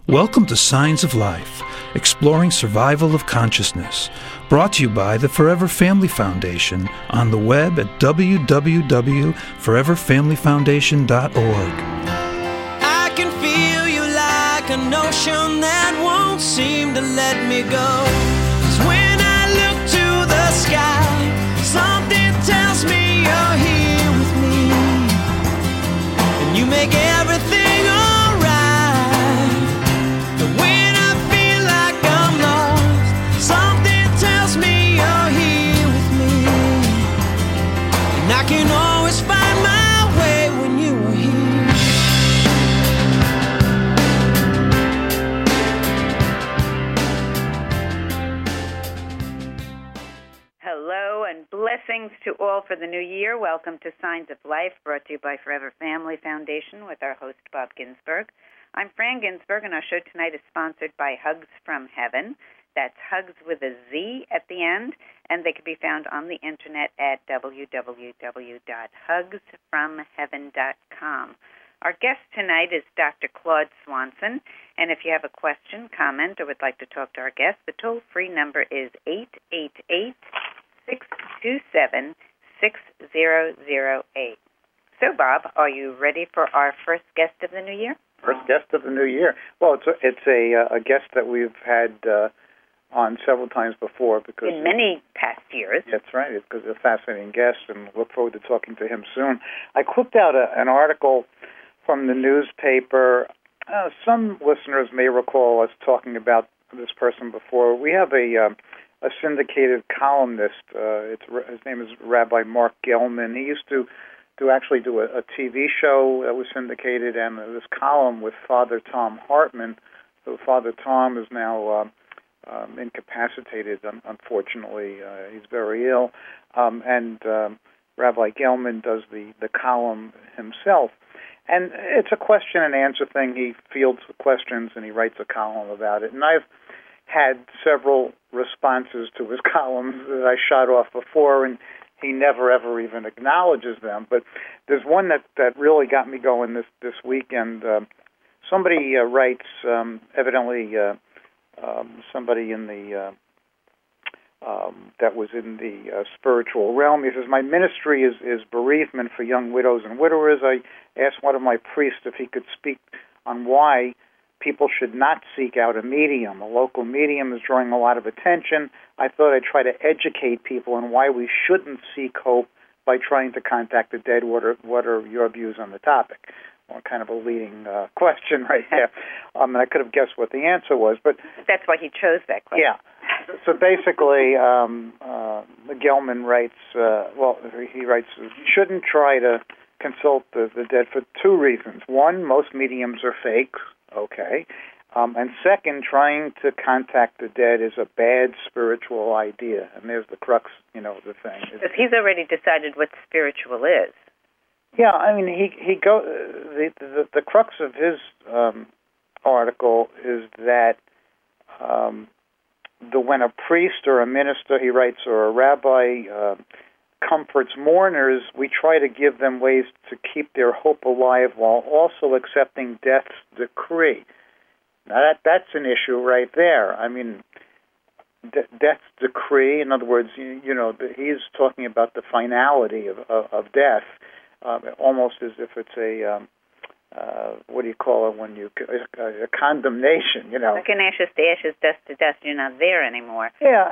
Welcome to Signs of Life, exploring survival of consciousness, brought to you by the Forever Family Foundation on the web at www.foreverfamilyfoundation.org. I can feel you like an ocean that won't seem to let me go. 'Cause when I look to the sky, something tells me you're here with me, and you make everything alright. But when I feel like I'm lost, something tells me you're here with me, and I can always find my way when you are here. Hello and blessings to all for the new year. Welcome to Signs of Life, brought to you by Forever Family Foundation with our host, Bob Ginsberg. I'm Fran Ginsberg, and our show tonight is sponsored by Hugs from Heaven. That's Hugs with a Z at the end, and they can be found on the internet at www.hugsfromheaven.com. Our guest tonight is Dr. Claude Swanson, and if you have a question, comment, or would like to talk to our guest, the toll-free number is 888-627-6008. So, Bob, are you ready for our first guest of the new year? First guest of the new year. Well, it's a guest that we've had on several times before because in many past years. That's right. It's because he's a fascinating guest, and look forward to talking to him soon. I clipped out an article from the newspaper. Some listeners may recall us talking about this person before. We have a syndicated columnist. His name is Rabbi Mark Gelman. He used to actually do a TV show that was syndicated, and this column with Father Tom Hartman. So Father Tom is now incapacitated, unfortunately. He's very ill. And Rabbi Gelman does the column himself. And it's a question and answer thing. He fields questions, and he writes a column about it. And I've had several responses to his columns that I shot off before, and he never, ever even acknowledges them. But there's one that really got me going this weekend. Somebody writes, evidently somebody in the that was in the spiritual realm. He says, my ministry is bereavement for young widows and widowers. I asked one of my priests if he could speak on why people should not seek out a medium. A local medium is drawing a lot of attention. I thought I'd try to educate people on why we shouldn't seek hope by trying to contact the dead. What are your views on the topic? Well, kind of a leading question right there. And I could have guessed what the answer was, but that's why he chose that question. Yeah. So basically, Gelman writes, he writes, you shouldn't try to consult the dead for two reasons. One, most mediums are fakes. Okay. And second, trying to contact the dead is a bad spiritual idea. And there's the crux, the thing. Because he's already decided what spiritual is. Yeah, I mean, the crux of his article is that when a priest or a minister, he writes, or a rabbi comforts mourners, we try to give them ways to keep their hope alive while also accepting death's decree. Now that's an issue right there. I mean, death's decree, in other words, he's talking about the finality of death, almost as if it's a what do you call it when a condemnation, Like an ashes to ashes, dust to dust. You're not there anymore. Yeah,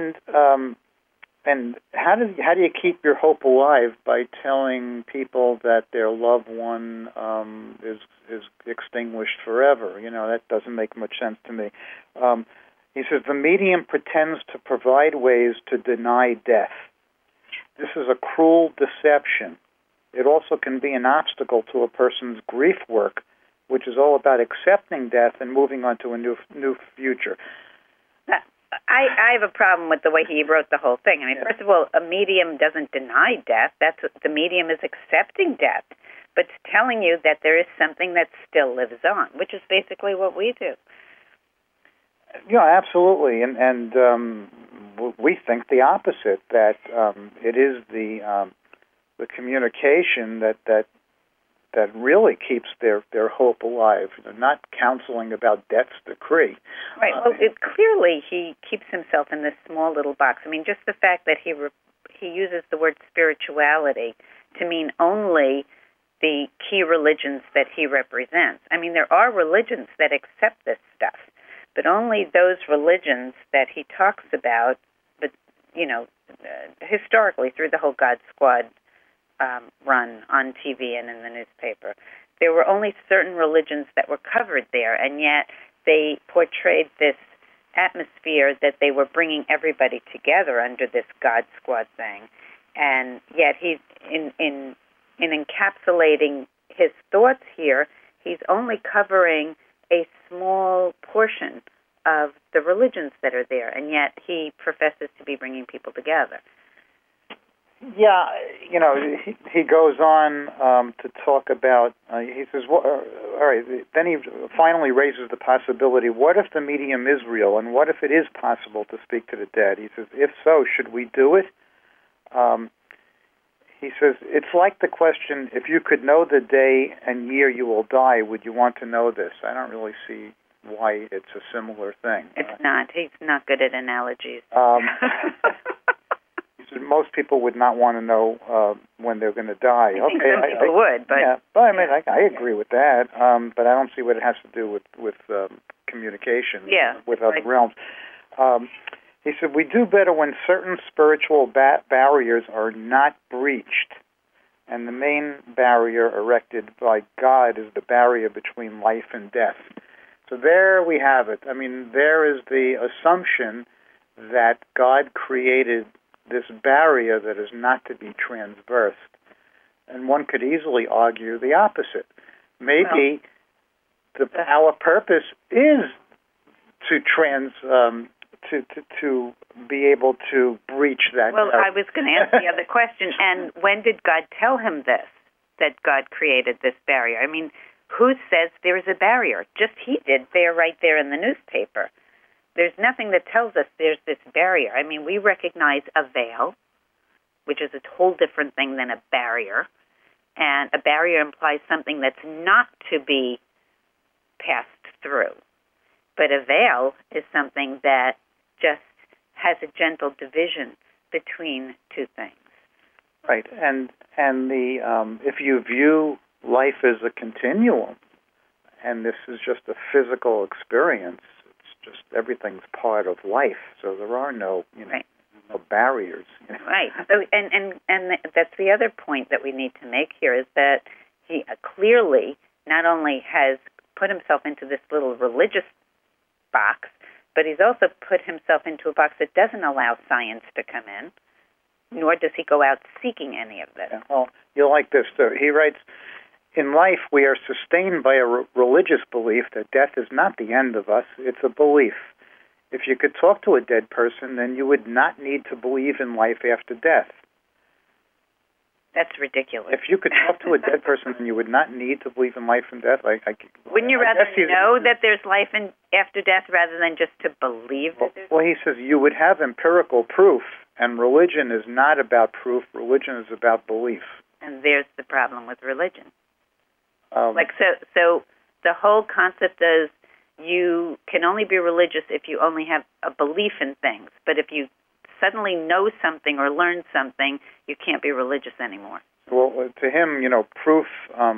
and how do you keep your hope alive by telling people that their loved one is extinguished forever? That doesn't make much sense to me. He says the medium pretends to provide ways to deny death. This is a cruel deception. It also can be an obstacle to a person's grief work, which is all about accepting death and moving on to a new future. I have a problem with the way he wrote the whole thing. I mean, First of all, a medium doesn't deny death. The medium is accepting death, but telling you that there is something that still lives on, which is basically what we do. Yeah, absolutely, and we think the opposite, that it is the communication that really keeps their hope alive. Not counseling about death's decree. Right. Well, clearly he keeps himself in this small little box. I mean, just the fact that he uses the word spirituality to mean only the key religions that he represents. I mean, there are religions that accept this stuff, but only those religions that he talks about, but historically through the whole God Squad run on TV and in the newspaper, there were only certain religions that were covered there, and yet they portrayed this atmosphere that they were bringing everybody together under this God Squad thing, and yet he's in encapsulating his thoughts here, he's only covering a small portion of the religions that are there, and yet he professes to be bringing people together. Yeah, he goes on to talk about, he says, all right, then he finally raises the possibility, what if the medium is real, and what if it is possible to speak to the dead? He says, if so, should we do it? He says, it's like the question, if you could know the day and year you will die, would you want to know this? I don't really see why it's a similar thing. It's not. He's not good at analogies. He said most people would not want to know when they're going to die. I think some people would, but... Yeah, but I mean, I agree with that, but I don't see what it has to do with communication with other realms. He said, we do better when certain spiritual barriers are not breached, and the main barrier erected by God is the barrier between life and death. So there we have it. I mean, there is the assumption that God created this barrier that is not to be transversed. And one could easily argue the opposite. Maybe our purpose is to to be able to breach that. Well, I was going to ask the other question, and when did God tell him this, that God created this barrier? I mean, who says there is a barrier? Just he did right there in the newspaper. There's nothing that tells us there's this barrier. I mean, we recognize a veil, which is a whole different thing than a barrier, and a barrier implies something that's not to be passed through. But a veil is something that just has a gentle division between two things. Right, and the if you view life as a continuum, and this is just a physical experience, it's just everything's part of life. So there are no no barriers. Right. So and that's the other point that we need to make here is that he clearly not only has put himself into this little religious box, but he's also put himself into a box that doesn't allow science to come in, nor does he go out seeking any of this. Yeah, well, you'll like this, too. He writes, in life, we are sustained by a religious belief that death is not the end of us, it's a belief. If you could talk to a dead person, then you would not need to believe in life after death. That's ridiculous. If you could talk to a dead person, then you would not need to believe in life and death. Wouldn't you rather know that there's life after death rather than just to believe that there's Well, he says you would have empirical proof, and religion is not about proof. Religion is about belief. And there's the problem with religion. So the whole concept is you can only be religious if you only have a belief in things. But if you suddenly know something or learn something, you can't be religious anymore. Well, to him, proof,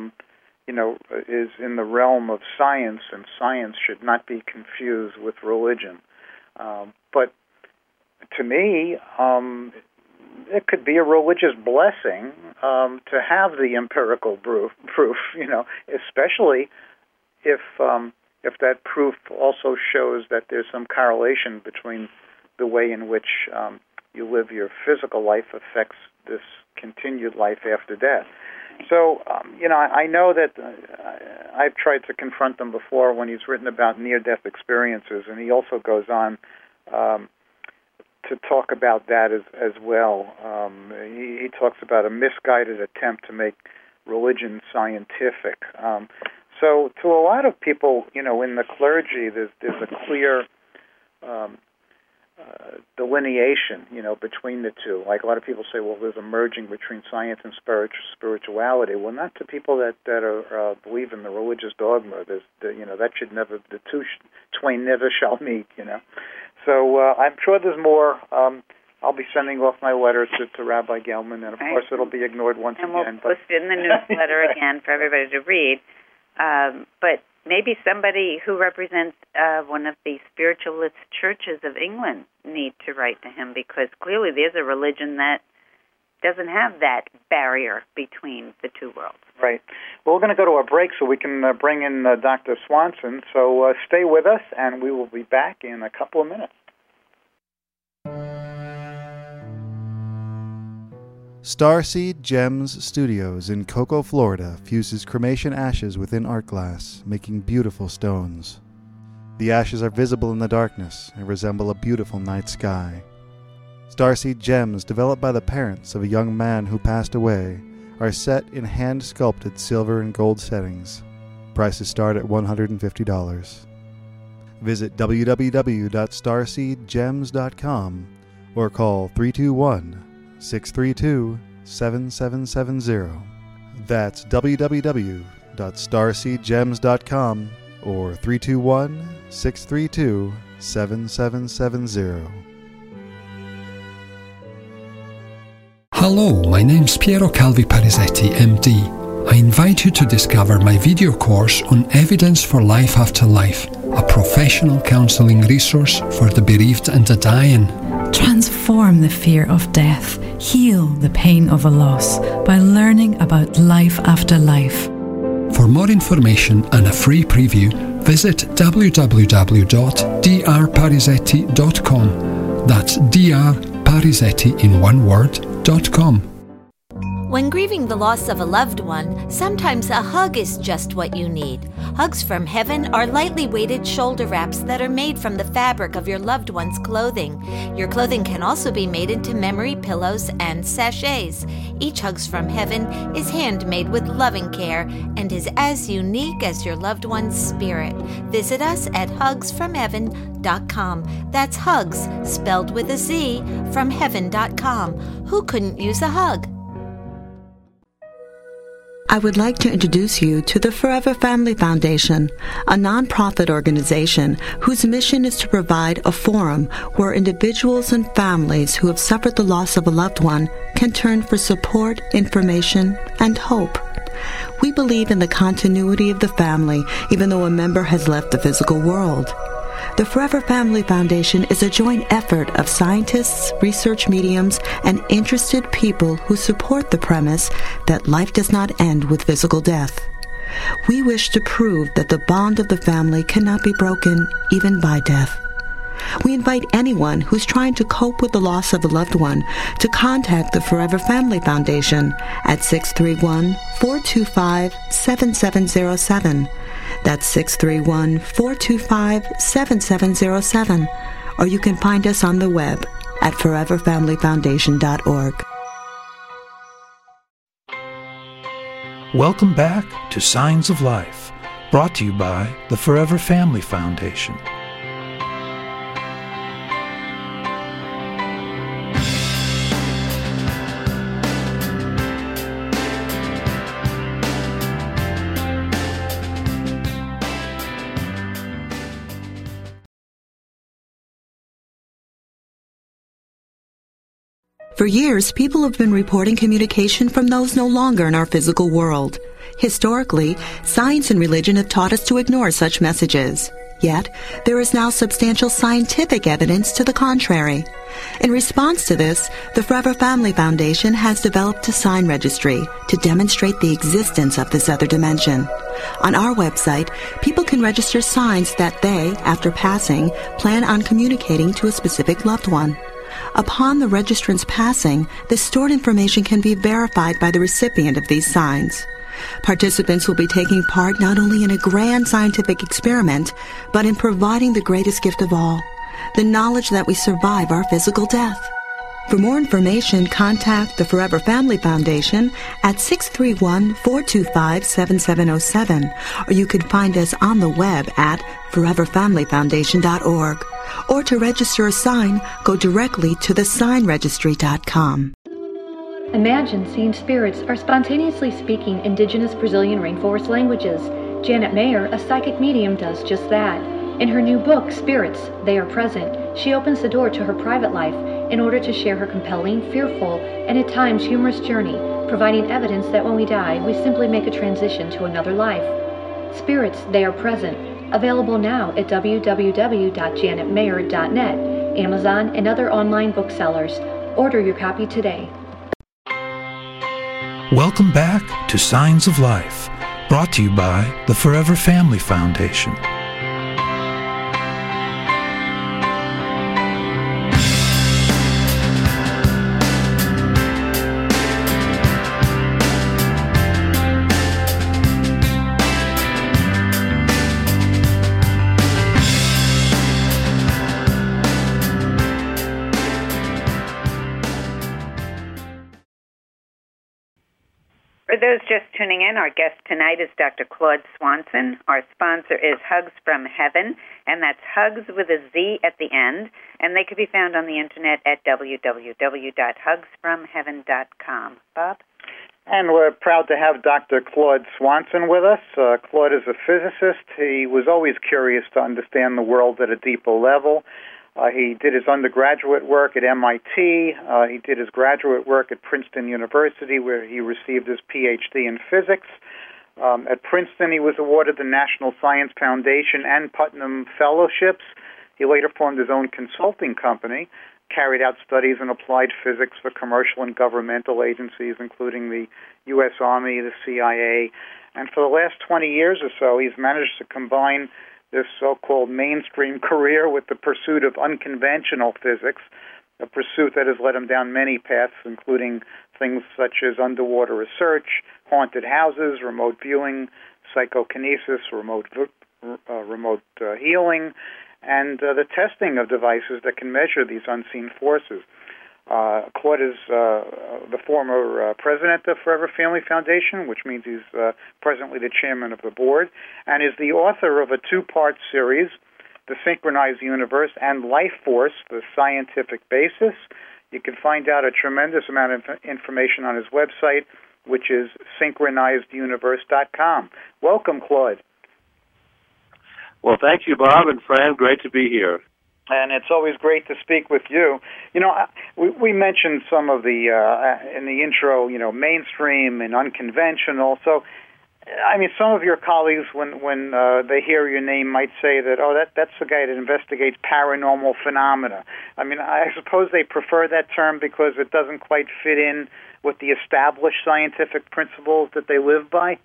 is in the realm of science, and science should not be confused with religion. But to me, it could be a religious blessing to have the empirical proof, especially if that proof also shows that there's some correlation between the way in which you live your physical life affects this continued life after death. So, I know that I've tried to confront them before when he's written about near-death experiences, and he also goes on to talk about that as well. He talks about a misguided attempt to make religion scientific. So to a lot of people, in the cleargy, there's a clear delineation, between the two. Like a lot of people say, well, there's a merging between science and spirituality. Well, not to people that are believe in the religious dogma. There's that should never, the two twain never shall meet. So I'm sure there's more. I'll be sending off my letter to Rabbi Gelman, and of course it'll be ignored once again. And we'll post it in the newsletter again for everybody to read. But maybe somebody who represents one of the spiritualist churches of England need to write to him, because clearly there's a religion that doesn't have that barrier between the two worlds. Right. Well, we're going to go to a break so we can bring in Dr. Swanson. So stay with us, and we will be back in a couple of minutes. Starseed Gems Studios in Cocoa, Florida fuses cremation ashes within art glass, making beautiful stones. The ashes are visible in the darkness and resemble a beautiful night sky. Starseed Gems, developed by the parents of a young man who passed away, are set in hand-sculpted silver and gold settings. Prices start at $150. Visit www.starseedgems.com or call 321-632-7770. That's www.starseedgems.com or 321-632-7770. Hello, my name's Piero Calvi Parisetti, MD. I invite you to discover my video course on Evidence for Life After Life, a professional counseling resource for the bereaved and the dying. Transform the fear of death, heal the pain of a loss by learning about life after life. For more information and a free preview, visit www.drparisetti.com. That's drparisetti in one word.com. When grieving the loss of a loved one, sometimes a hug is just what you need. Hugs from Heaven are lightly weighted shoulder wraps that are made from the fabric of your loved one's clothing. Your clothing can also be made into memory pillows and sachets. Each Hugs from Heaven is handmade with loving care and is as unique as your loved one's spirit. Visit us at hugsfromheaven.com. That's hugs, spelled with a Z, from heaven.com. Who couldn't use a hug? I would like to introduce you to the Forever Family Foundation, a nonprofit organization whose mission is to provide a forum where individuals and families who have suffered the loss of a loved one can turn for support, information, and hope. We believe in the continuity of the family, even though a member has left the physical world. The Forever Family Foundation is a joint effort of scientists, research mediums, and interested people who support the premise that life does not end with physical death. We wish to prove that the bond of the family cannot be broken even by death. We invite anyone who's trying to cope with the loss of a loved one to contact the Forever Family Foundation at 631-425-7707. That's 631-425-7707. Or you can find us on the web at foreverfamilyfoundation.org. Welcome back to Signs of Life, brought to you by the Forever Family Foundation. For years, people have been reporting communication from those no longer in our physical world. Historically, science and religion have taught us to ignore such messages. Yet, there is now substantial scientific evidence to the contrary. In response to this, the Forever Family Foundation has developed a sign registry to demonstrate the existence of this other dimension. On our website, people can register signs that they, after passing, plan on communicating to a specific loved one. Upon the registrant's passing, the stored information can be verified by the recipient of these signs. Participants will be taking part not only in a grand scientific experiment, but in providing the greatest gift of all, the knowledge that we survive our physical death. For more information, contact the Forever Family Foundation at 631-425-7707, or you can find us on the web at foreverfamilyfoundation.org, or to register a sign, go directly to thesignregistry.com. Imagine seeing spirits are spontaneously speaking indigenous Brazilian rainforest languages. Janet Mayer, a psychic medium, does just that. In her new book, Spirits, They Are Present, she opens the door to her private life in order to share her compelling, fearful, and at times humorous journey, providing evidence that when we die, we simply make a transition to another life. Spirits, They Are Present, available now at www.janetmayer.net, Amazon, and other online booksellers. Order your copy today. Welcome back to Signs of Life, brought to you by the Forever Family Foundation. For those just tuning in, our guest tonight is Dr. Claude Swanson. Our sponsor is Hugs from Heaven, and that's Hugs with a Z at the end, and they can be found on the internet at www.hugsfromheaven.com. Bob? And we're proud to have Dr. Claude Swanson with us. Claude is a physicist. He was always curious to understand the world at a deeper level. He did his undergraduate work at MIT. He did his graduate work at Princeton University, where he received his PhD in physics. At Princeton, he was awarded the National Science Foundation and Putnam Fellowships. He later formed his own consulting company, carried out studies in applied physics for commercial and governmental agencies, including the U.S. Army, the CIA. And for the last 20 years or so, he's managed to combine this so-called mainstream career with the pursuit of unconventional physics, a pursuit that has led him down many paths, including things such as underwater research, haunted houses, remote viewing, psychokinesis, remote healing, and the testing of devices that can measure these unseen forces. Claude is the former president of Forever Family Foundation, which means he's presently the chairman of the board, and is the author of a two-part series, The Synchronized Universe and Life Force, The Scientific Basis. You can find out a tremendous amount of information on his website, which is synchronizeduniverse.com. Welcome, Claude. Well, thank you, Bob and Fran. Great to be here. And it's always great to speak with you. You know, we mentioned some of the, in the intro, you know, mainstream and unconventional. So, I mean, some of your colleagues, when they hear your name, might say that, oh, that's the guy that investigates paranormal phenomena. I mean, I suppose they prefer that term because it doesn't quite fit in with the established scientific principles that they live by.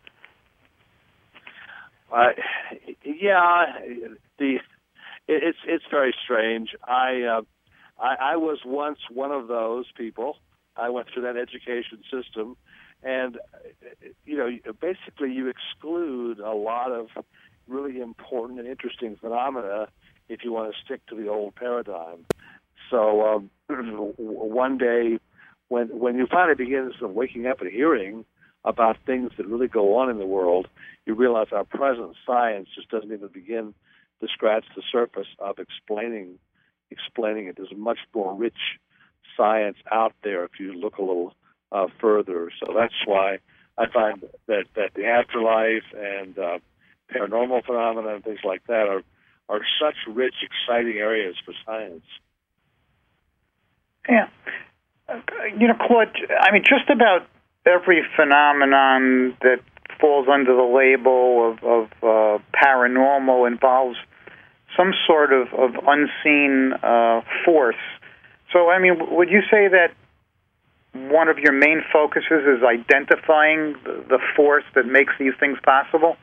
It's very strange. I was once one of those people. I went through that education system, and basically you exclude a lot of really important and interesting phenomena if you want to stick to the old paradigm. So one day, when you finally begin sort of waking up and hearing about things that really go on in the world, you realize our present science just doesn't even begin to scratch the surface of explaining it. There's a much more rich science out there if you look a little further. So that's why I find that the afterlife and paranormal phenomena and things like that are such rich, exciting areas for science. Yeah. Claude, I mean, just about every phenomenon that falls under the label of paranormal involves some sort of unseen force. So, I mean, would you say that one of your main focuses is identifying the force that makes these things possible?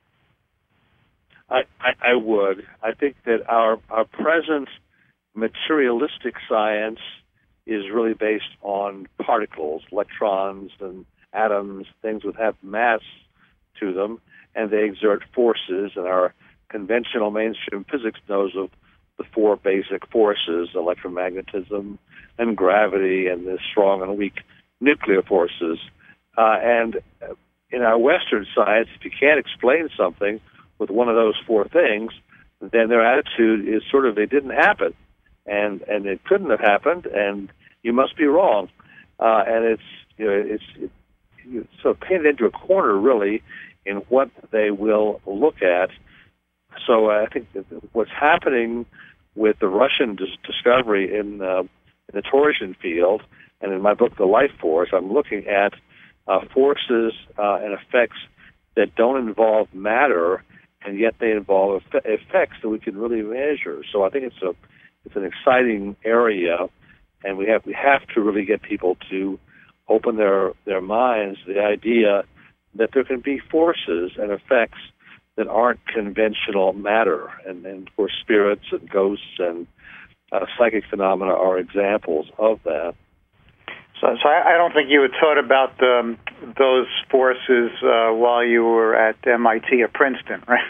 I would. I think that our present materialistic science is really based on particles, electrons and atoms, things that have mass to them, and they exert forces, and our conventional mainstream physics knows of the four basic forces, electromagnetism and gravity and the strong and weak nuclear forces. And in our Western science, if you can't explain something with one of those four things, then their attitude is sort of, it didn't happen, and it couldn't have happened, and you must be wrong. And it's sort of painted into a corner, really, in what they will look at. So I think that what's happening with the Russian discovery in the torsion field, and in my book, The Life Force, I'm looking at forces and effects that don't involve matter, and yet they involve effects that we can really measure. So I think it's an exciting area, and we have to really get people to open their minds to the idea that there can be forces and effects that aren't conventional matter, and of course spirits and ghosts and psychic phenomena are examples of that. So I don't think you had thought about those forces while you were at MIT or Princeton, right?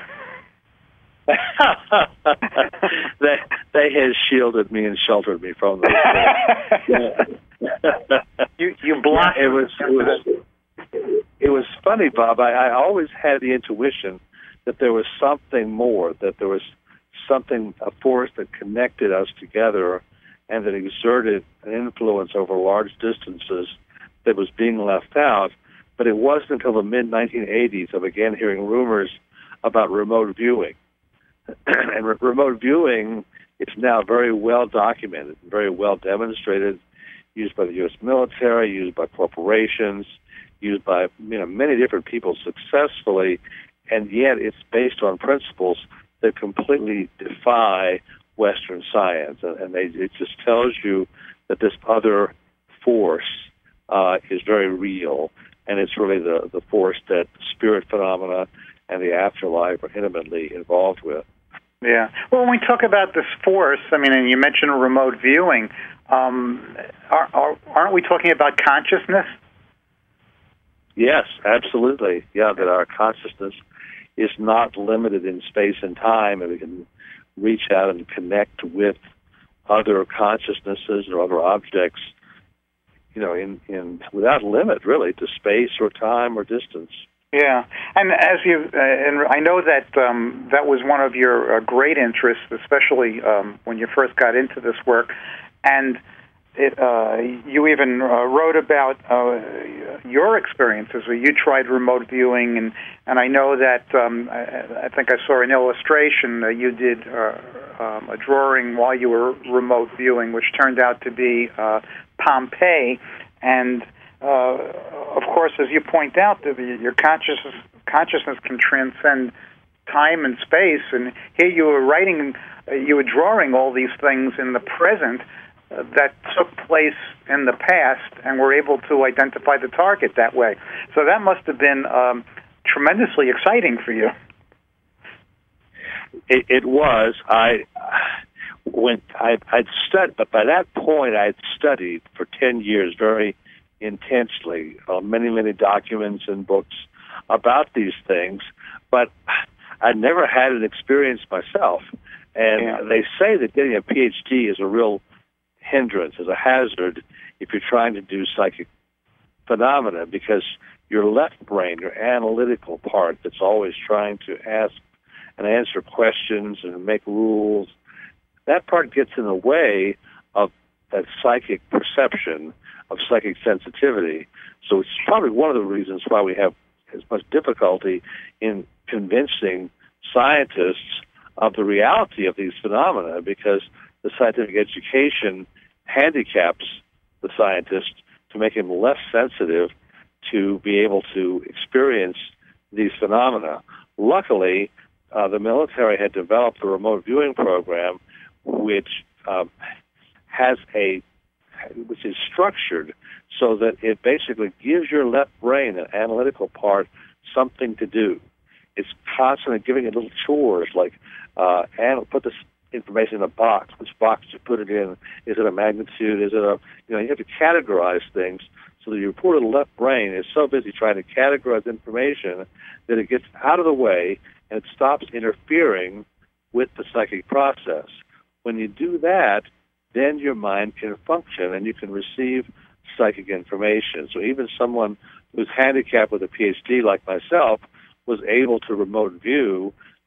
they had shielded me and sheltered me from them. You blocked. It was funny, Bob. I always had the intuition that there was something more, that there was something, a force that connected us together and that exerted an influence over large distances that was being left out. But it wasn't until the mid-1980s I began hearing rumors about remote viewing. And remote viewing is now very well documented, very well demonstrated, used by the U.S. military, used by corporations, used by many different people successfully, and yet it's based on principles that completely defy Western science. And it just tells you that this other force is very real, and it's really the force that spirit phenomena and the afterlife are intimately involved with. Yeah. Well, when we talk about this force, and you mentioned remote viewing, aren't we talking about consciousness? Yes, absolutely. Yeah, that our consciousness is not limited in space and time, and we can reach out and connect with other consciousnesses or other objects, in without limit, really, to space or time or distance. Yeah, and as and I know that that was one of your great interests, especially when you first got into this work, and you even wrote about your experiences where you tried remote viewing, and I know that I think I saw an illustration you did a drawing while you were remote viewing, which turned out to be Pompeii, and of course, as you point out, your consciousness can transcend time and space, and here you were drawing all these things in the present that took place in the past, and were able to identify the target that way. So that must have been tremendously exciting for you. It was. I'd studied, but by that point I'd studied for 10 years very intensely, many documents and books about these things, but I'd never had an experience myself. And they say that getting a PhD is a real hindrance, is a hazard if you're trying to do psychic phenomena, because your left brain, your analytical part that's always trying to ask and answer questions and make rules, that part gets in the way of that psychic perception, of psychic sensitivity. So it's probably one of the reasons why we have as much difficulty in convincing scientists of the reality of these phenomena, because the scientific education handicaps the scientist to make him less sensitive to be able to experience these phenomena. Luckily, the military had developed a remote viewing program which which is structured so that it basically gives your left brain, an analytical part, something to do. It's constantly giving it little chores like, put this information in a box. Which box you put it in? Is it a magnitude? Is it you have to categorize things so that your poor little left brain is so busy trying to categorize information that it gets out of the way and it stops interfering with the psychic process. When you do that, then your mind can function and you can receive psychic information. So even someone who's handicapped with a PhD like myself was able to remote view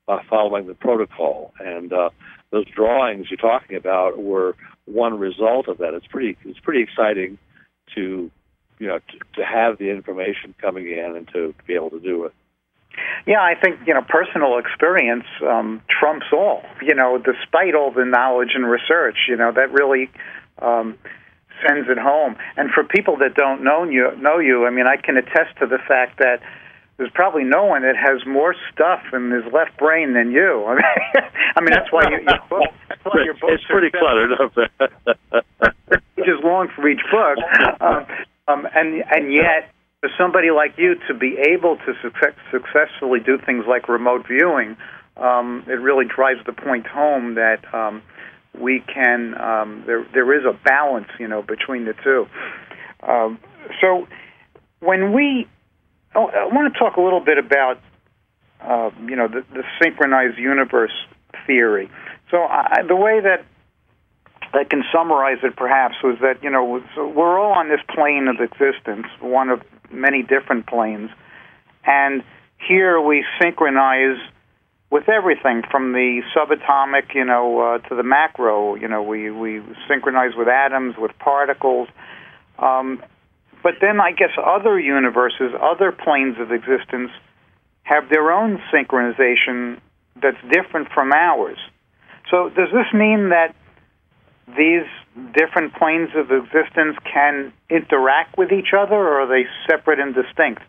following the protocol. And those drawings you're talking about were one result of that. It's pretty exciting to have the information coming in and to be able to do it. Yeah, I think, personal experience trumps all. Despite all the knowledge and research, that really sends it home. And for people that don't know you, I mean, I can attest to the fact that there's probably no one that has more stuff in his left brain than you. I mean, that's why your books it's pretty cluttered up there. Pages long for each book, and yet for somebody like you to be able to successfully do things like remote viewing, it really drives the point home that we can. There is a balance, between the two. So when I want to talk a little bit about, the synchronized universe theory. So the way that I can summarize it, perhaps, was that, so we're all on this plane of existence, one of many different planes, and here we synchronize with everything from the subatomic, to the macro. We synchronize with atoms, with particles. But then I guess other universes, other planes of existence, have their own synchronization that's different from ours. So does this mean that these different planes of existence can interact with each other, or are they separate and distinct?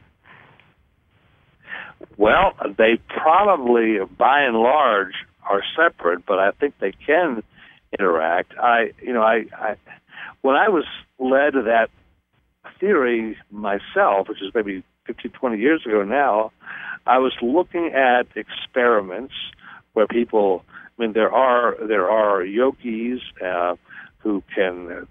Well, they probably, by and large, are separate, but I think they can interact. When I was led to that theory myself, which is maybe 15, 20 years ago now, I was looking at experiments where people, there are yogis who can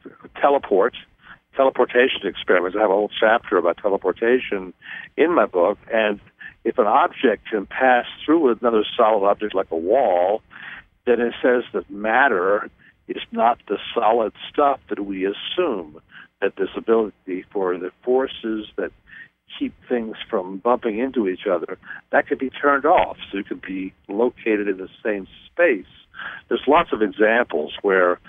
teleportation experiments. I have a whole chapter about teleportation in my book, and if an object can pass through another solid object like a wall, then it says that matter is not the solid stuff that we assume, that this ability for the forces that keep things from bumping into each other, that could be turned off, so it could be located in the same space. There's lots of examples where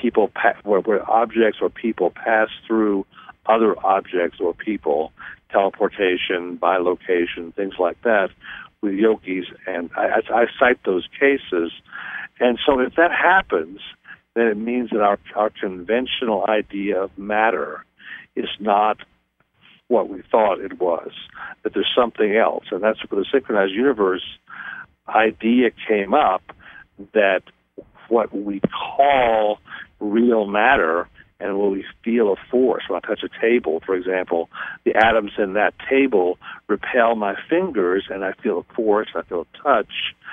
where objects or people pass through other objects or people, teleportation, bilocation, things like that, with yogis, and I cite those cases. And so if that happens, then it means that our conventional idea of matter is not what we thought it was, that there's something else. And that's where the synchronized universe idea came up, that what we call real matter and when we feel a force, when I touch a table, for example, the atoms in that table repel my fingers and I feel a force, I feel a touch.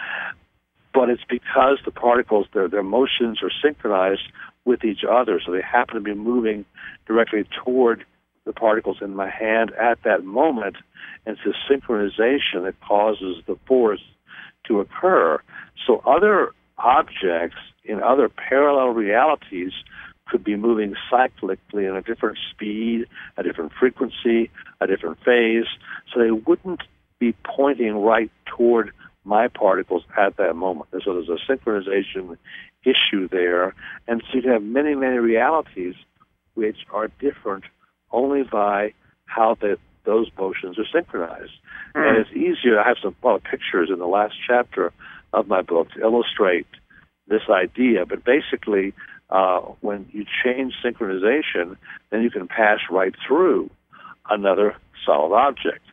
But it's because the particles, their motions are synchronized with each other, so they happen to be moving directly toward the particles in my hand at that moment, and it's a synchronization that causes the force to occur. So other objects in other parallel realities could be moving cyclically in a different speed, a different frequency, a different phase, so they wouldn't be pointing right toward my particles at that moment. And so there's a synchronization issue there. And so you have many, many realities which are different only by how those motions are synchronized. And it's easier. I have some pictures in the last chapter of my book to illustrate this idea. But basically, when you change synchronization, then you can pass right through another solid object.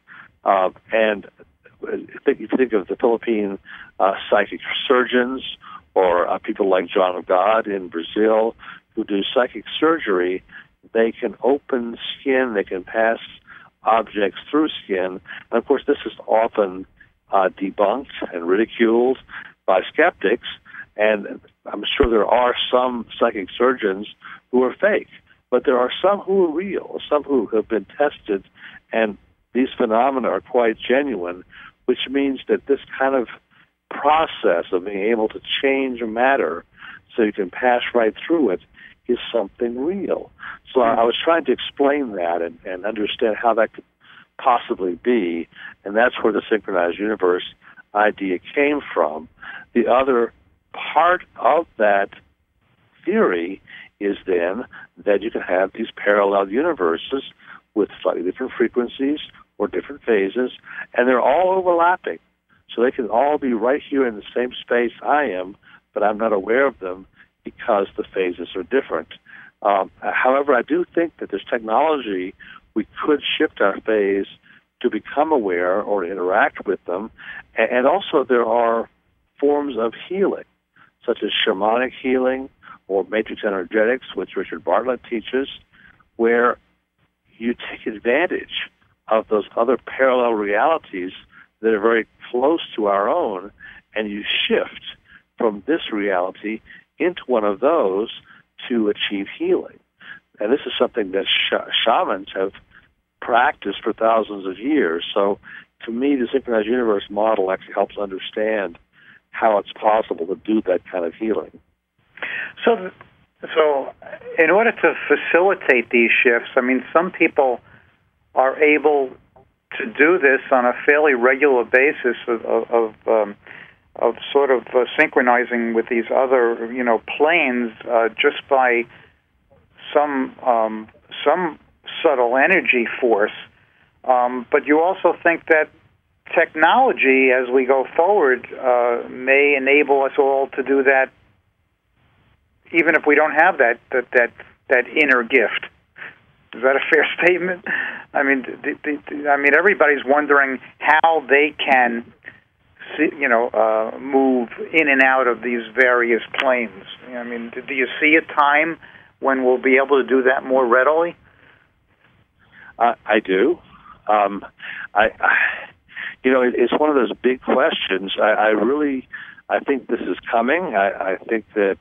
And if you think of the Philippine psychic surgeons or people like John of God in Brazil who do psychic surgery, they can open skin, they can pass objects through skin. And, of course, this is often debunked and ridiculed by skeptics, and I'm sure there are some psychic surgeons who are fake, but there are some who are real, some who have been tested, and these phenomena are quite genuine, which means that this kind of process of being able to change matter so you can pass right through it is something real. So I was trying to explain that and understand how that could possibly be, and that's where the synchronized universe idea came from. The other part of that theory is then that you can have these parallel universes with slightly different frequencies or different phases, and they're all overlapping. So they can all be right here in the same space I am, but I'm not aware of them because the phases are different. However, I do think that there's technology we could shift our phase to become aware or interact with them. And also there are forms of healing, such as shamanic healing or matrix energetics, which Richard Bartlett teaches, where you take advantage of those other parallel realities that are very close to our own, and you shift from this reality into one of those to achieve healing. And this is something that shamans have practiced for thousands of years. So to me, the synchronized universe model actually helps understand how it's possible to do that kind of healing. So in order to facilitate these shifts, I mean, some people are able to do this on a fairly regular basis of sort of synchronizing with these other, planes just by some subtle energy force. But you also think that technology, as we go forward, may enable us all to do that, even if we don't have that inner gift. Is that a fair statement? I mean, everybody's wondering how they can, move in and out of these various planes. I mean, do you see a time when we'll be able to do that more readily? I do. It's one of those big questions. I think this is coming. I think that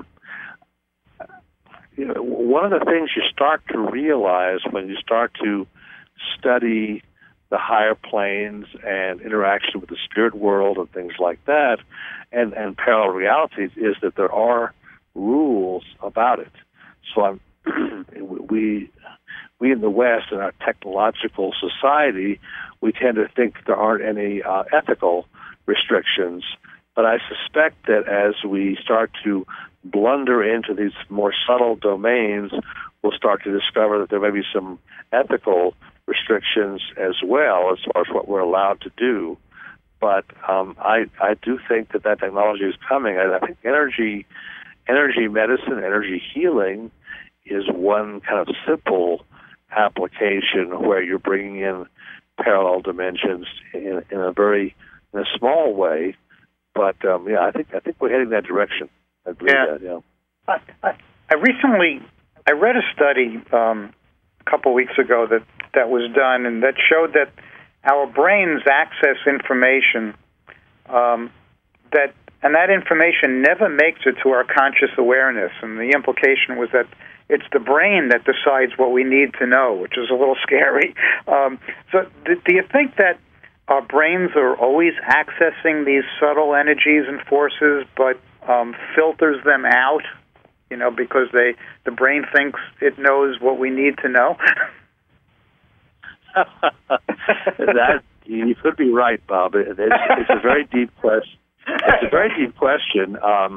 one of the things you start to realize when you start to study the higher planes and interaction with the spirit world and things like that, and parallel realities, is that there are rules about it. So we in the West, in our technological society, we tend to think there aren't any ethical restrictions. But I suspect that as we start to blunder into these more subtle domains, we'll start to discover that there may be some ethical restrictions as well as far as what we're allowed to do. But I do think that technology is coming. I think energy medicine, energy healing is one kind of simple application where you're bringing in parallel dimensions in a small way. But I think we're heading that direction. I believe that. Yeah. I read a study a couple weeks ago that was done, and that showed that our brains access information that information never makes it to our conscious awareness. And the implication was that it's the brain that decides what we need to know, which is a little scary. So do you think that our brains are always accessing these subtle energies and forces, but filters them out, because the brain thinks it knows what we need to know? That you could be right, Bob. It's a very deep question. It's a very deep question.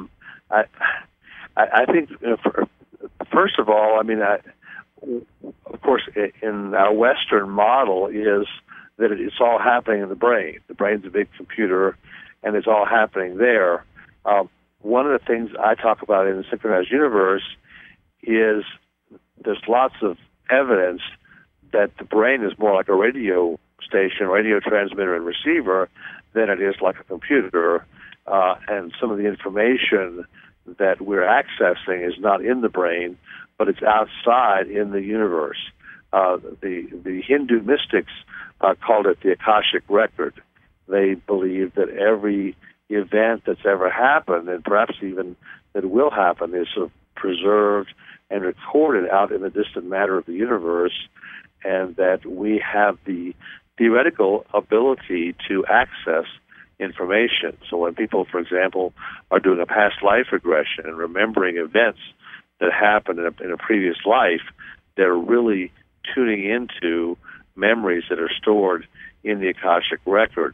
I think, first of all, of course, in our Western model is that it's all happening in the brain. The brain's a big computer, and it's all happening there. One of the things I talk about in the synchronized universe is there's lots of evidence that the brain is more like a radio station, radio transmitter and receiver than it is like a computer. And some of the information that we're accessing is not in the brain, but it's outside in the universe. The Hindu mystics called it the Akashic Record. They believe that every event that's ever happened, and perhaps even that will happen, is sort of preserved and recorded out in the distant matter of the universe, and that we have the theoretical ability to access information. So when people, for example, are doing a past life regression and remembering events that happened in a previous life, they're really tuning into memories that are stored in the Akashic Record.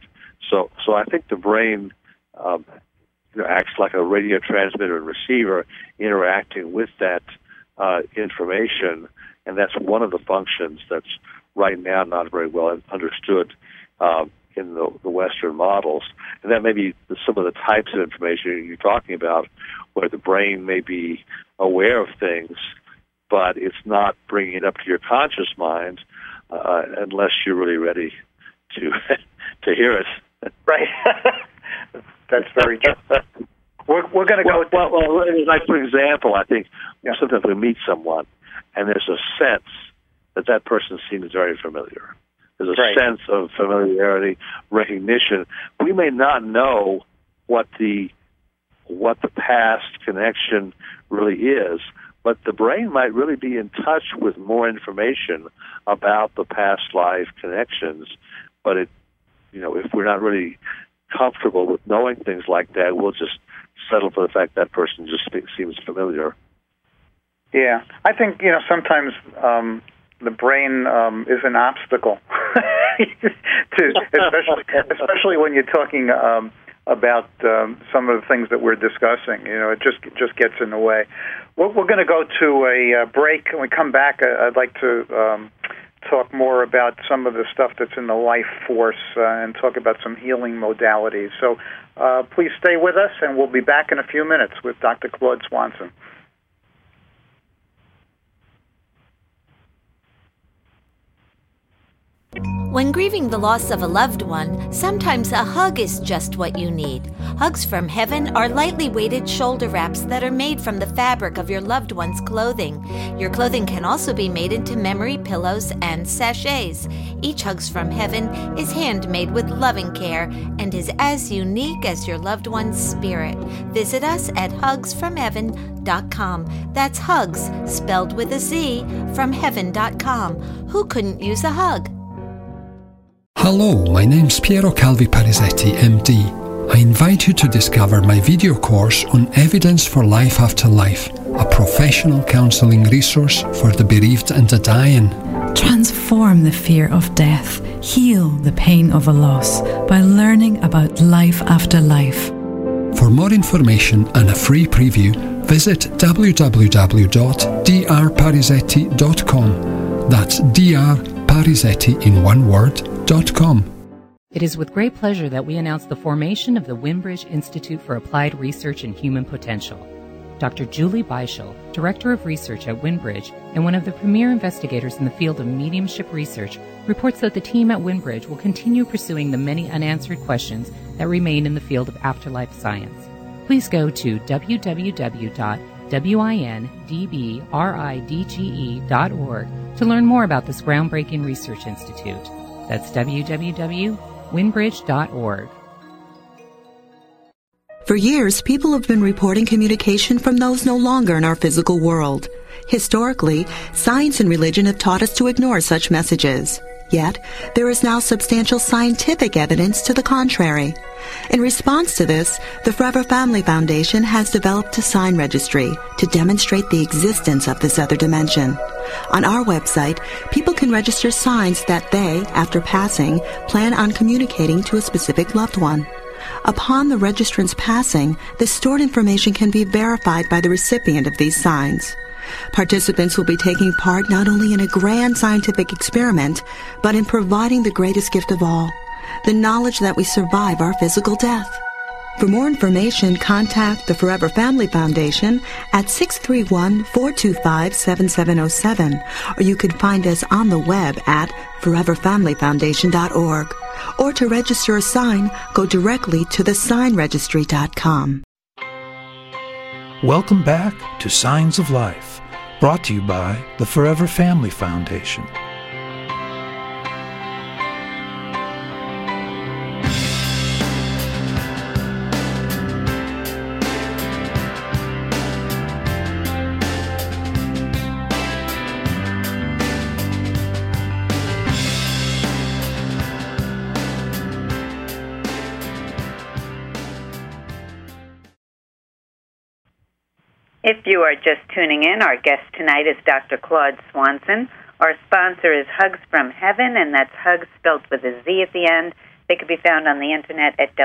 So I think the brain acts like a radio transmitter and receiver interacting with that information, and that's one of the functions that's right now not very well understood in the Western models. And that may be some of the types of information you're talking about, where the brain may be aware of things, but it's not bringing it up to your conscious mind unless you're really ready to hear it. Right. That's very true. We're going to go... Well, like, for example, I think sometimes we meet someone, and there's a sense that person seems very familiar. There's a sense of familiarity, recognition. We may not know what the past connection really is, but the brain might really be in touch with more information about the past life connections. But if we're not really comfortable with knowing things like that, we'll just settle for the fact that person just seems familiar. Yeah, I think sometimes the brain is an obstacle, especially when you're talking about some of the things that we're discussing. It just gets in the way. We're going to go to a break. When we come back, I'd like to talk more about some of the stuff that's in the life force and talk about some healing modalities. So please stay with us, and we'll be back in a few minutes with Dr. Claude Swanson. When grieving the loss of a loved one, sometimes a hug is just what you need. Hugs from Heaven are lightly weighted shoulder wraps that are made from the fabric of your loved one's clothing. Your clothing can also be made into memory pillows and sachets. Each Hugs from Heaven is handmade with loving care and is as unique as your loved one's spirit. Visit us at hugsfromheaven.com. That's hugs, spelled with a Z, from heaven.com. Who couldn't use a hug? Hello, my name's Piero Calvi Parisetti, MD. I invite you to discover my video course on Evidence for Life After Life, a professional counselling resource for the bereaved and the dying. Transform the fear of death, heal the pain of a loss by learning about life after life. For more information and a free preview, visit www.drparisetti.com. That's drparisetti in one word. It is with great pleasure that we announce the formation of the Winbridge Institute for Applied Research and Human Potential. Dr. Julie Beischel, Director of Research at Winbridge and one of the premier investigators in the field of mediumship research, reports that the team at Winbridge will continue pursuing the many unanswered questions that remain in the field of afterlife science. Please go to www.windbridge.org to learn more about this groundbreaking research institute. That's www.windbridge.org. For years, people have been reporting communication from those no longer in our physical world. Historically, science and religion have taught us to ignore such messages. Yet, there is now substantial scientific evidence to the contrary. In response to this, the Forever Family Foundation has developed a sign registry to demonstrate the existence of this other dimension. On our website, people can register signs that they, after passing, plan on communicating to a specific loved one. Upon the registrant's passing, the stored information can be verified by the recipient of these signs. Participants will be taking part not only in a grand scientific experiment, but in providing the greatest gift of all, the knowledge that we survive our physical death. For more information, contact the Forever Family Foundation at 631-425-7707, or you can find us on the web at foreverfamilyfoundation.org. Or to register a sign, go directly to thesignregistry.com. Welcome back to Signs of Life, brought to you by the Forever Family Foundation. If you are just tuning in, our guest tonight is Dr. Claude Swanson. Our sponsor is Hugs from Heaven, and that's Hugs spelled with a Z at the end, They can be found on the internet at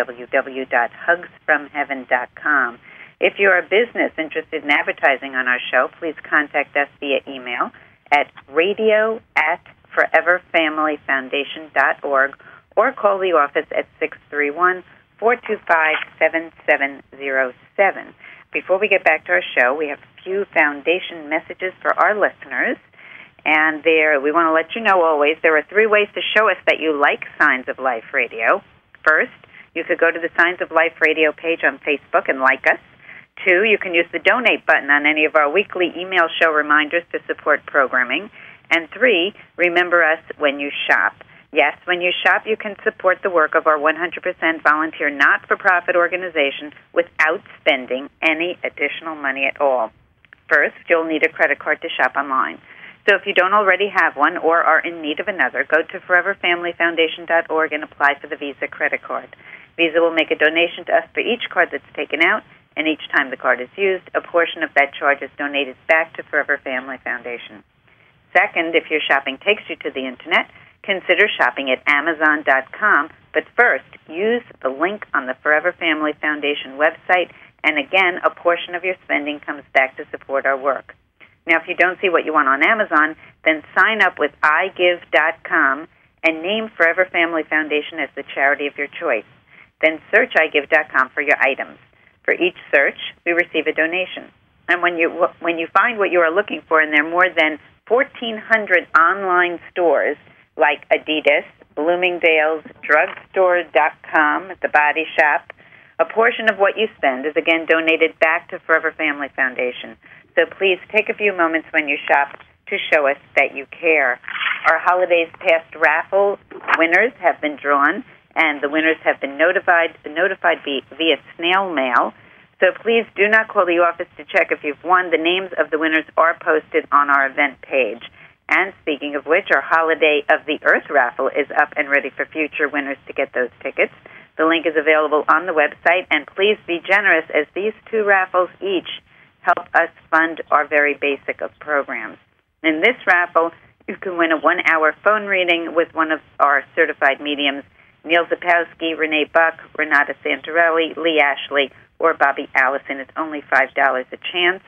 www.hugsfromheaven.com. If you're a business interested in advertising on our show, please contact us via email at radio@foreverfamilyfoundation.org or call the office at 631-425-7707. Before we get back to our show, we have a few foundation messages for our listeners. And we want to let you know always there are 3 ways to show us that you like Signs of Life Radio. First, you could go to the Signs of Life Radio page on Facebook and like us. 2, you can use the donate button on any of our weekly email show reminders to support programming. And 3, remember us when you shop. Yes, when you shop, you can support the work of our 100% volunteer not-for-profit organization without spending any additional money at all. First, you'll need a credit card to shop online. So if you don't already have one or are in need of another, go to foreverfamilyfoundation.org and apply for the Visa credit card. Visa will make a donation to us for each card that's taken out, and each time the card is used, a portion of that charge is donated back to Forever Family Foundation. Second, if your shopping takes you to the Internet, consider shopping at Amazon.com, but first, use the link on the Forever Family Foundation website, and again, a portion of your spending comes back to support our work. Now, if you don't see what you want on Amazon, then sign up with iGive.com and name Forever Family Foundation as the charity of your choice. Then search iGive.com for your items. For each search, we receive a donation. And when you find what you are looking for, and there are more than 1,400 online stores like Adidas, Bloomingdale's, Drugstore.com, The Body Shop, a portion of what you spend is again donated back to Forever Family Foundation. So please take a few moments when you shop to show us that you care. Our holidays past raffle winners have been drawn, and the winners have been notified via snail mail. So please do not call the office to check if you've won. The names of the winners are posted on our event page. And speaking of which, our Holiday of the Earth raffle is up and ready for future winners to get those tickets. The link is available on the website, and please be generous as these 2 raffles each help us fund our very basic of programs. In this raffle, you can win a 1-hour phone reading with one of our certified mediums, Neil Zapowski, Renee Buck, Renata Santorelli, Lee Ashley, or Bobby Allison. It's only $5 a chance.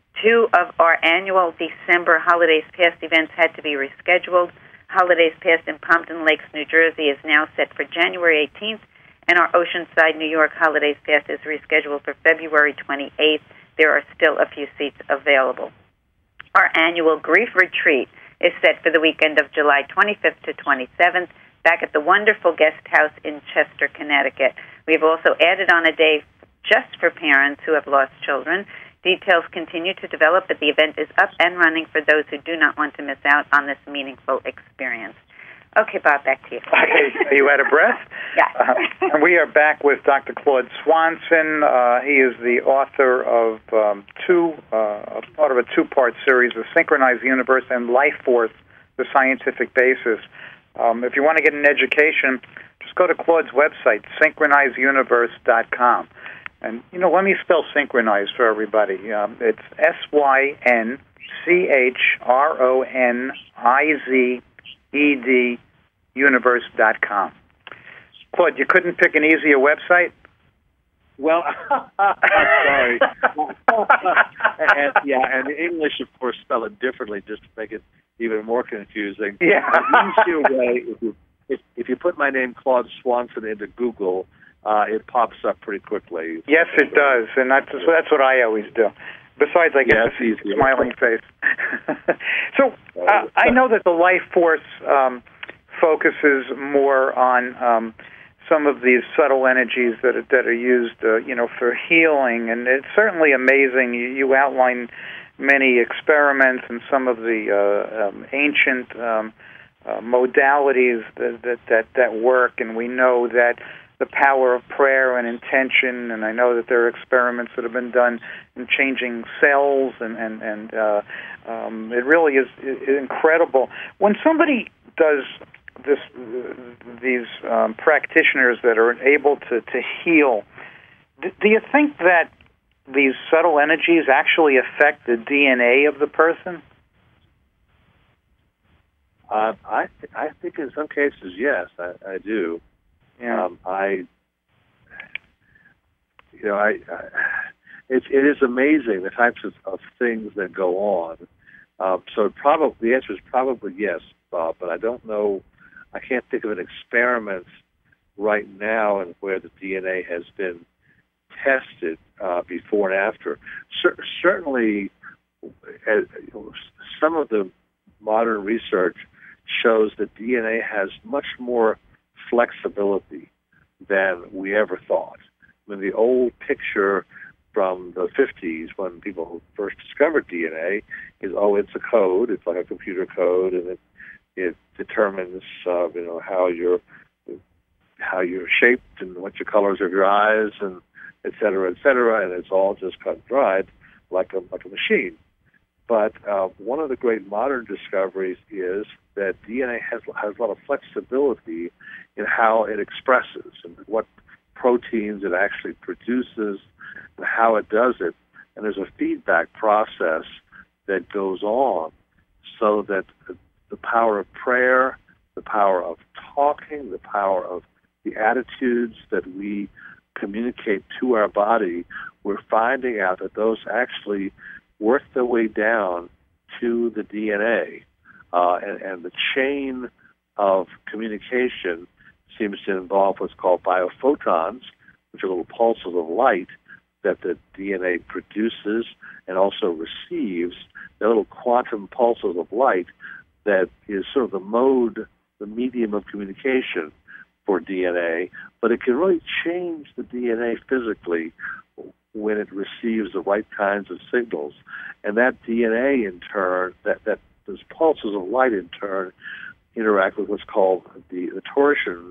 2 of our annual December Holidays Past events had to be rescheduled. Holidays Past in Pompton Lakes, New Jersey is now set for January 18th, and our Oceanside, New York Holidays Past is rescheduled for February 28th. There are still a few seats available. Our annual Grief Retreat is set for the weekend of July 25th to 27th, back at the wonderful guest house in Chester, Connecticut. We've also added on a day just for parents who have lost children. Details continue to develop, but the event is up and running for those who do not want to miss out on this meaningful experience. Okay, Bob, back to you. Okay, are you out of breath? Yeah. And we are back with Dr. Claude Swanson. He is the author of part of a 2-part series, The Synchronized Universe and Life Force, The Scientific Basis. If you want to get an education, just go to Claude's website, synchronizeduniverse.com. And, let me spell synchronize for everybody. It's SYNCHRONIZED universe.com. Claude, you couldn't pick an easier website? Well, sorry. and English, of course, spell it differently just to make it even more confusing. Yeah. An easier way, if you put my name, Claude Swanson, into Google, it pops up pretty quickly. Yes, it does, and that's what I always do. Besides, I get to see a smiling face. So I know that the Life Force focuses more on some of these subtle energies that are used, for healing, and it's certainly amazing. You outline many experiments and some of the ancient modalities that work, and we know that the power of prayer and intention, and I know that there are experiments that have been done in changing cells, and it really is incredible. When somebody does these practitioners that are able to heal, do you think that these subtle energies actually affect the DNA of the person? I think in some cases, yes, I do. Yeah. It is amazing the types of things that go on. So the answer is probably yes, Bob, but I don't know. I can't think of an experiment right now in where the DNA has been tested before and after. Certainly, some of the modern research shows that DNA has much more flexibility than we ever thought. I mean, the old picture from the 50s, when people first discovered DNA, is, it's a code. It's like a computer code, and it determines how you're shaped and what your colors of your eyes, and et cetera, and it's all just cut and dried like a machine. But one of the great modern discoveries is that DNA has a lot of flexibility in how it expresses and what proteins it actually produces and how it does it. And there's a feedback process that goes on so that the power of prayer, the power of talking, the power of the attitudes that we communicate to our body, we're finding out that those actually work their way down to the DNA. And the chain of communication seems to involve what's called biophotons, which are little pulses of light that the DNA produces and also receives. They're little quantum pulses of light that is sort of the medium of communication for DNA, but it can really change the DNA physically when it receives the right kinds of signals. And that DNA, in turn, that those pulses of light, in turn, interact with what's called the torsion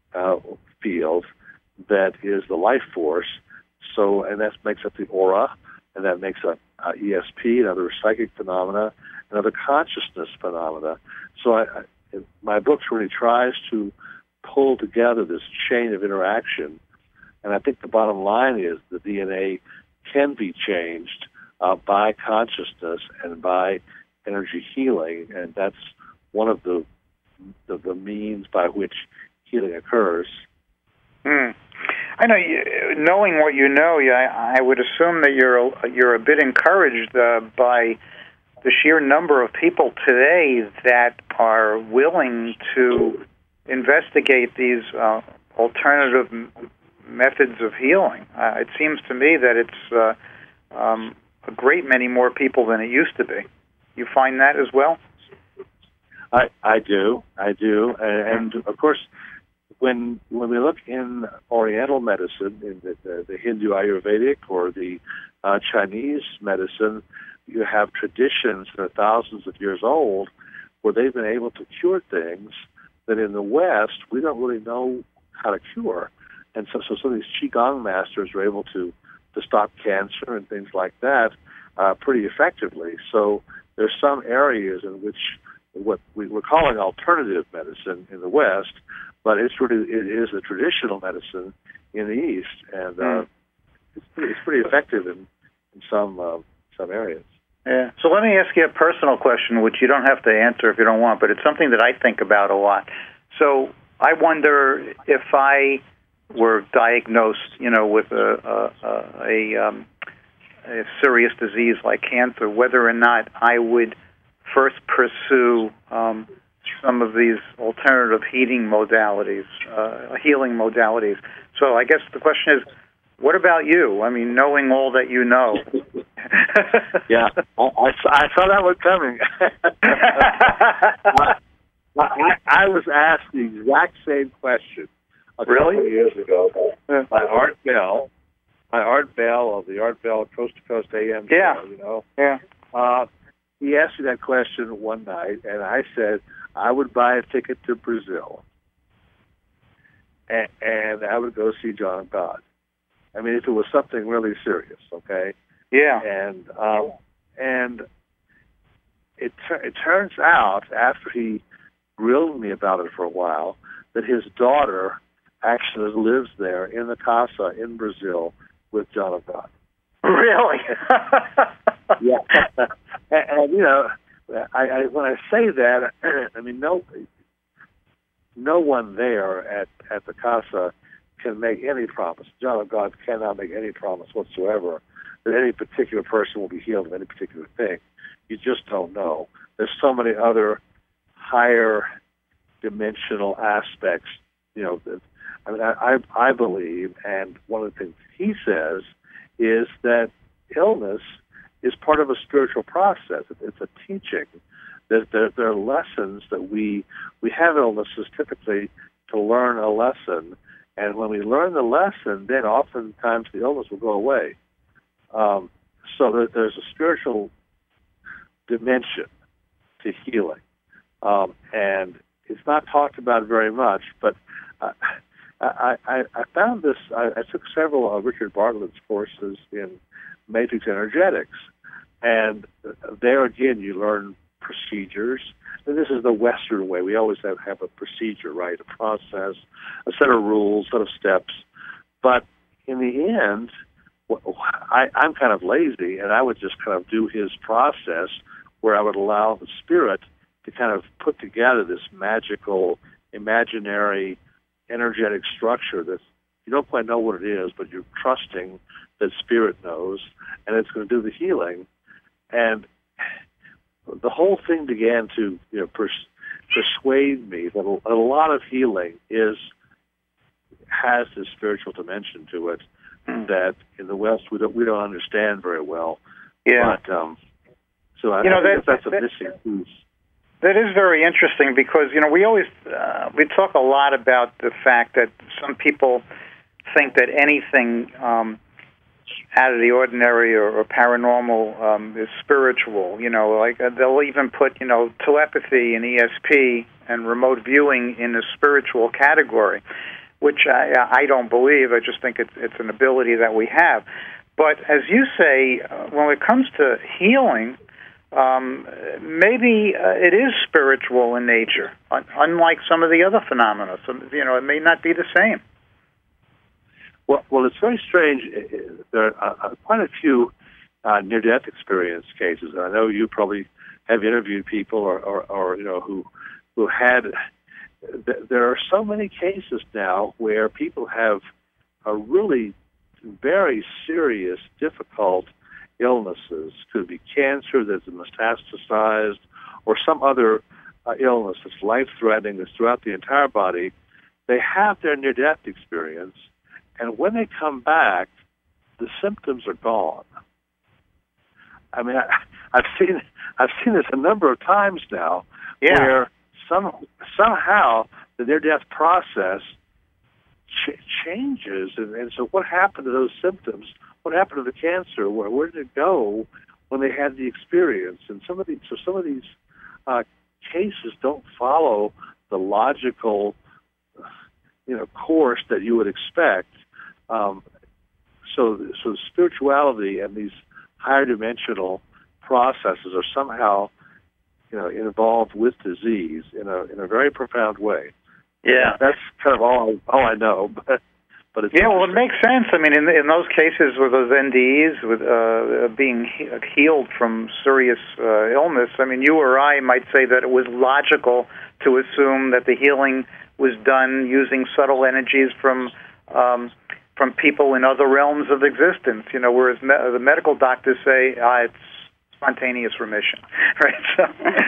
field that is the life force. So, and that makes up the aura, and that makes up ESP and other psychic phenomena and other consciousness phenomena. So my book really tries to pull together this chain of interaction, and I think the bottom line is the DNA can be changed by consciousness and by energy healing, and that's one of the means by which healing occurs. I know, knowing what you know, I would assume that you're a bit encouraged by the sheer number of people today that are willing to investigate these alternative methods of healing. It seems to me that it's a great many more people than it used to be. You find that as well? I do, and of course, when we look in Oriental medicine, in the Hindu Ayurvedic or the Chinese medicine, you have traditions that are thousands of years old where they've been able to cure things that in the West we don't really know how to cure. And so some of these Qigong masters are able to stop cancer and things like that pretty effectively. So there's some areas in which what we're calling alternative medicine in the West, but it is a traditional medicine in the East, and it's pretty effective in some areas. Yeah. So let me ask you a personal question, which you don't have to answer if you don't want, but it's something that I think about a lot. So I wonder if I were diagnosed, with a serious disease like cancer, whether or not I would first pursue some of these alternative healing modalities. So I guess the question is, what about you? I mean, knowing all that you know. Yeah, I saw that one coming. I was asked the exact same question a couple of years ago by Art Bell of the Art Bell Coast to Coast AM show, Yeah. He asked me that question one night, and I said I would buy a ticket to Brazil, and I would go see John of God. I mean, if it was something really serious, okay? Yeah. And it turns out, after he grilled me about it for a while, that his daughter actually lives there in the casa in Brazil with John of God. Really? Yeah. And when I say that, I mean, no one there at at the Casa can make any promise. John of God cannot make any promise whatsoever that any particular person will be healed of any particular thing. You just don't know. There's so many other higher dimensional aspects. I believe, and one of the things he says is that illness is part of a spiritual process. It's a teaching. There are lessons that we have illnesses typically to learn a lesson, and when we learn the lesson, then oftentimes the illness will go away. So there's a spiritual dimension to healing, and it's not talked about very much. But I found this. I took several of Richard Bartlett's courses in Matrix Energetics, and there again you learn procedures. And this is the Western way. We always have a procedure, right? A process, a set of rules, a set of steps. But in the end, I'm kind of lazy, and I would just kind of do his process where I would allow the spirit to kind of put together this magical, imaginary, energetic structure that you don't quite know what it is, but you're trusting that spirit knows, and it's going to do the healing. And the whole thing began to persuade me that a lot of healing has this spiritual dimension to it that in the West we don't understand very well. Yeah. But, so I think that's a missing piece. That is very interesting because we always we talk a lot about the fact that some people think that anything out of the ordinary or paranormal is spiritual. Like they'll even put telepathy and ESP and remote viewing in the spiritual category, which I don't believe. I just think it's an ability that we have. But as you say, when it comes to healing, maybe it is spiritual in nature, unlike some of the other phenomena. So, it may not be the same. Well, it's very strange. There are quite a few near-death experience cases. I know you probably have interviewed people or who had. There are so many cases now where people have a really very serious, difficult illnesses. Could be cancer that's metastasized or some other illness that's life-threatening, that's throughout the entire body. They have their near-death experience, and when they come back, the symptoms are gone. I mean, I've seen this a number of times now, where somehow the near-death process changes, and so what happened to those symptoms? What happened to the cancer? Where did it go when they had the experience? And some of these cases don't follow the logical, course that you would expect. So spirituality and these higher dimensional processes are somehow, involved with disease in a very profound way. Yeah, that's kind of all I know, but it's well, it makes sense. I mean, in those cases with those NDEs, with being healed from serious illness, I mean, you or I might say that it was logical to assume that the healing was done using subtle energies from people in other realms of existence. Whereas the medical doctors say it's spontaneous remission, right? So,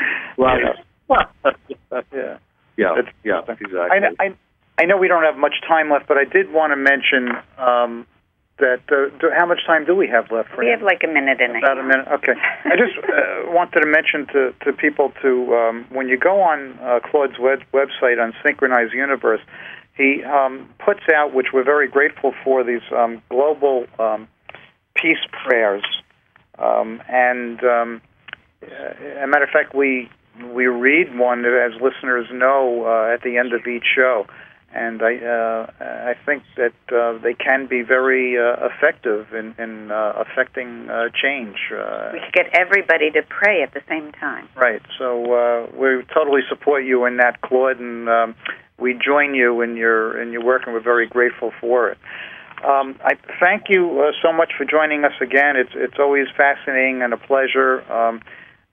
right. Yeah, exactly. I know we don't have much time left, but I did want to mention that how much time do we have left? We have like a minute and a half. About a minute, okay. I just wanted to mention to people when you go on Claude's website on Synchronized Universe, he puts out, which we're very grateful for, these global peace prayers. And as a matter of fact, we read one, as listeners know, at the end of each show. And I think that they can be very effective in affecting change. We should get everybody to pray at the same time. Right. So we totally support you in that, Claude, and we join you in your work, and we're very grateful for it. I thank you so much for joining us again. It's always fascinating and a pleasure.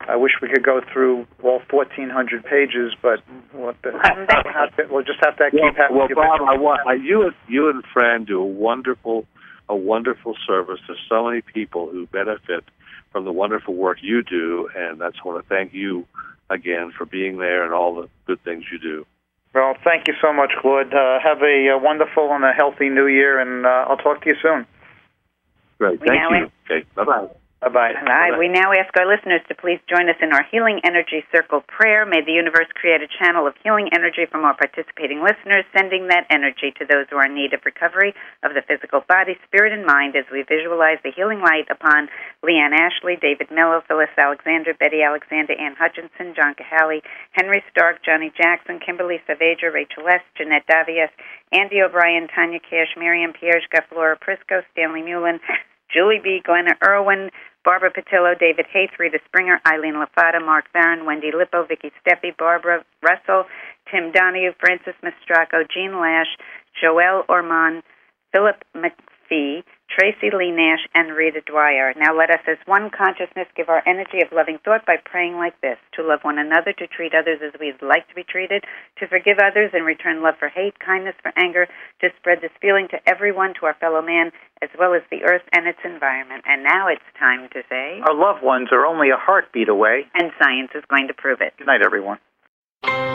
I wish we could go through all 1,400 pages, but we'll just have to keep having. Well, Bob, you and Fran do a wonderful service to so many people who benefit from the wonderful work you do, and I just want to thank you again for being there and all the good things you do. Well, thank you so much, Claude. Have a wonderful and a healthy New Year, and I'll talk to you soon. Great. Thank you. Okay. Bye-bye. Bye-bye. Bye. We now ask our listeners to please join us in our Healing Energy Circle prayer. May the universe create a channel of healing energy from our participating listeners, sending that energy to those who are in need of recovery of the physical body, spirit, and mind as we visualize the healing light upon Leanne Ashley, David Mello, Phyllis Alexander, Betty Alexander, Ann Hutchinson, John Cahaly, Henry Stark, Johnny Jackson, Kimberly Savager, Rachel S., Jeanette Davies, Andy O'Brien, Tanya Cash, Miriam Pierzga, Flora Prisco, Stanley Mullen, Julie B., Glenna Irwin, Barbara Patillo, David Haith, Rita Springer, Eileen LaFata, Mark Barron, Wendy Lippo, Vicky Steffi, Barbara Russell, Tim Donahue, Francis Mastracco, Jean Lash, Joelle Orman, Philip McPhee, Tracy Lee Nash, and Rita Dwyer. Now let us as one consciousness give our energy of loving thought by praying like this: to love one another, to treat others as we'd like to be treated, to forgive others and return love for hate, kindness for anger, to spread this feeling to everyone, to our fellow man, as well as the earth and its environment. And now it's time to say, our loved ones are only a heartbeat away, and science is going to prove it. Good night, everyone.